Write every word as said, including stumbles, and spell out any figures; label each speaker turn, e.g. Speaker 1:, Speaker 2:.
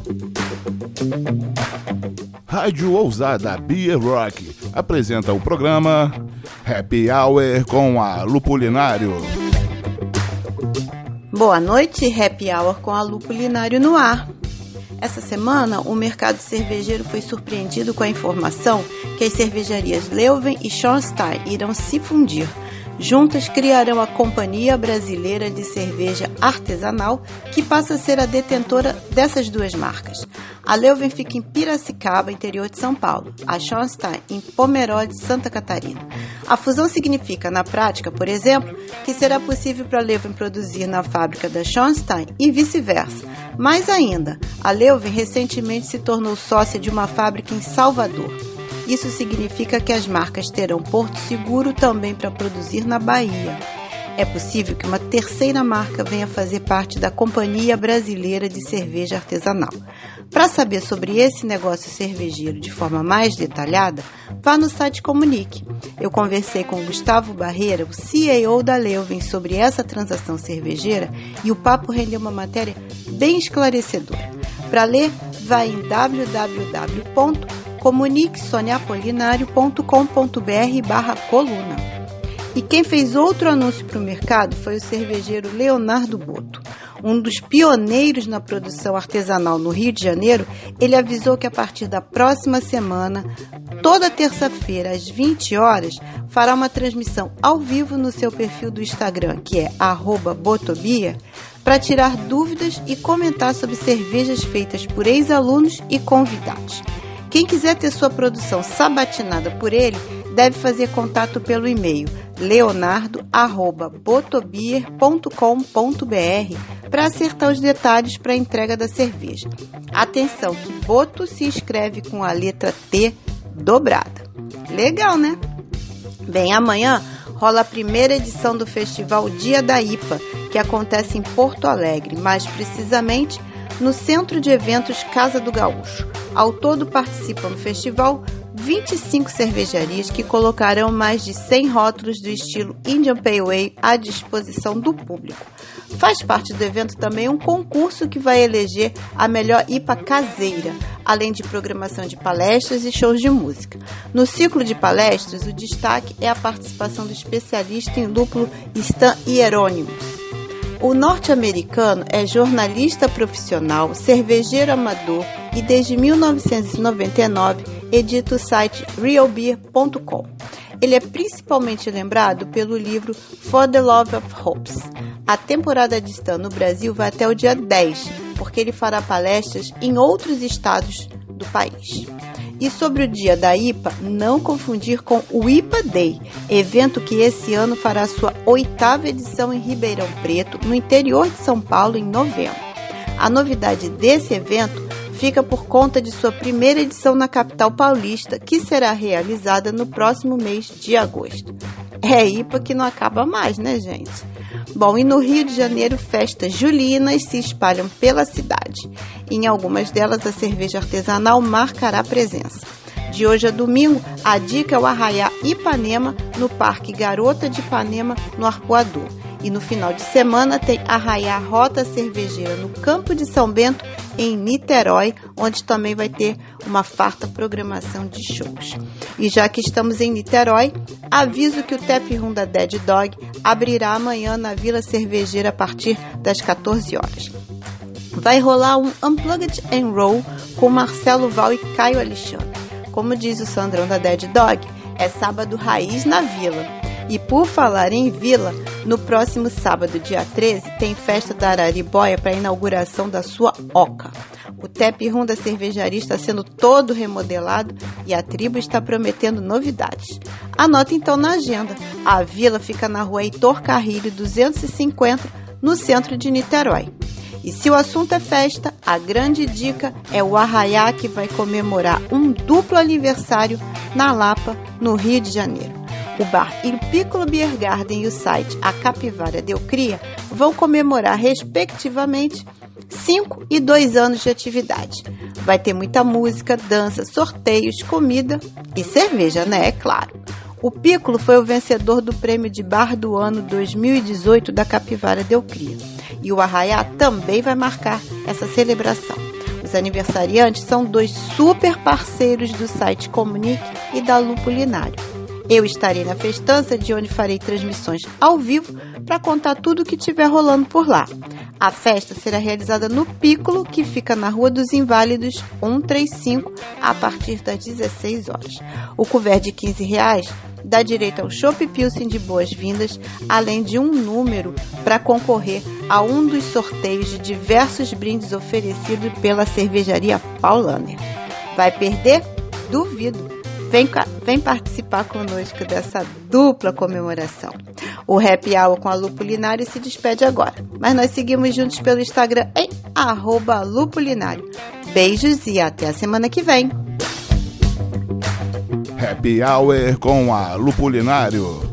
Speaker 1: Rádio Ousada Beer Rock apresenta o programa Happy Hour com a Lupulinário.
Speaker 2: Boa noite, Happy Hour com a Lupulinário no ar. Essa semana, o mercado cervejeiro foi surpreendido com a informação que as cervejarias Leuven e Schonstein irão se fundir. Juntas criarão a Companhia Brasileira de Cerveja Artesanal, que passa a ser a detentora dessas duas marcas. A Leuven fica em Piracicaba, interior de São Paulo. A Schonstein em Pomerode, Santa Catarina. A fusão significa, na prática, por exemplo, que será possível para a Leuven produzir na fábrica da Schonstein e vice-versa. Mais ainda, a Leuven recentemente se tornou sócia de uma fábrica em Salvador. Isso significa que as marcas terão porto seguro também para produzir na Bahia. É possível que uma terceira marca venha fazer parte da Companhia Brasileira de Cerveja Artesanal. Para saber sobre esse negócio cervejeiro de forma mais detalhada, vá no site Comunique. Eu conversei com o Gustavo Barreira, o C E O da Leuven, sobre essa transação cervejeira e o papo rendeu uma matéria bem esclarecedora. Para ler, vá em w w w ponto comunique sonia apolinário ponto com ponto b r barra coluna. E quem fez outro anúncio para o mercado foi o cervejeiro Leonardo Boto. Um dos pioneiros na produção artesanal no Rio de Janeiro, ele avisou que a partir da próxima semana, toda terça-feira às vinte horas, fará uma transmissão ao vivo no seu perfil do Instagram, que é arroba botobia, para tirar dúvidas e comentar sobre cervejas feitas por ex-alunos e convidados. Quem quiser ter sua produção sabatinada por ele, deve fazer contato pelo e-mail leonardo arroba botobier ponto com ponto b r para acertar os detalhes para a entrega da cerveja. Atenção que Boto se escreve com a letra T dobrada. Legal, né? Bem, amanhã rola a primeira edição do festival Dia da I P A, que acontece em Porto Alegre, mais precisamente no Centro de Eventos Casa do Gaúcho. Ao todo participam do festival vinte e cinco cervejarias que colocarão mais de cem rótulos do estilo Indian Pale Ale à disposição do público. Faz parte do evento também um concurso que vai eleger a melhor I P A caseira, além de programação de palestras e shows de música. No ciclo de palestras, o destaque é a participação do especialista em lúpulo Stan Hieronymus. O norte-americano é jornalista profissional, cervejeiro amador e desde mil novecentos e noventa e nove edita o site real beer ponto com. Ele é principalmente lembrado pelo livro For the Love of Hops. A temporada de Stan no Brasil vai até o dia dez, porque ele fará palestras em outros estados do país. E sobre o dia da I P A, não confundir com o I P A Day, evento que esse ano fará sua oitava edição em Ribeirão Preto, no interior de São Paulo, em novembro. A novidade desse evento fica por conta de sua primeira edição na capital paulista, que será realizada no próximo mês de agosto. É I P A que não acaba mais, né, gente? Bom, e no Rio de Janeiro, festas julinas se espalham pela cidade. Em algumas delas, a cerveja artesanal marcará presença. De hoje a domingo, a dica é o Arraiá Ipanema, no Parque Garota de Ipanema, no Arpoador. E no final de semana tem Arraiá Rota Cervejeira no Campo de São Bento, em Niterói, onde também vai ter uma farta programação de shows. E já que estamos em Niterói, aviso que o Tap Room da Dead Dog abrirá amanhã na Vila Cervejeira a partir das quatorze horas. Vai rolar um Unplugged and Roll com Marcelo Val e Caio Alexandre. Como diz o Sandrão da Dead Dog, é sábado raiz na Vila. E por falar em Vila, no próximo sábado, dia treze, tem festa da Araribóia para a inauguração da sua Oca. O Tap Room da cervejaria está sendo todo remodelado e a tribo está prometendo novidades. Anota então na agenda. A Vila fica na rua Heitor Carrilho duzentos e cinquenta, no centro de Niterói. E se o assunto é festa, a grande dica é o Arraiá, que vai comemorar um duplo aniversário na Lapa, no Rio de Janeiro. O bar Il Piccolo Beer Garden e o site A Capivara Deu Cria vão comemorar, respectivamente, cinco e dois anos de atividade. Vai ter muita música, dança, sorteios, comida e cerveja, né? É claro. O Piccolo foi o vencedor do prêmio de bar do ano dois mil e dezoito da Capivara Deu Cria. E o Arraiá também vai marcar essa celebração. O Os aniversariantes são dois super parceiros do site Comunique e da Lupulinário. Eu estarei na festança, de onde farei transmissões ao vivo para contar tudo o que estiver rolando por lá. A festa será realizada no Piccolo, que fica na Rua dos Inválidos cento e trinta e cinco, a partir das dezesseis horas. O couvert de quinze reais dá direito ao Chopp Pilsen de boas-vindas, além de um número para concorrer a um dos sorteios de diversos brindes oferecidos pela cervejaria Paulaner. Vai perder? Duvido! Vem, vem participar conosco dessa dupla comemoração. O Happy Hour com a Lupulinário se despede agora, mas nós seguimos juntos pelo Instagram em arroba Lupulinário. Beijos e até a semana que vem.
Speaker 1: Happy Hour com a Lupulinário.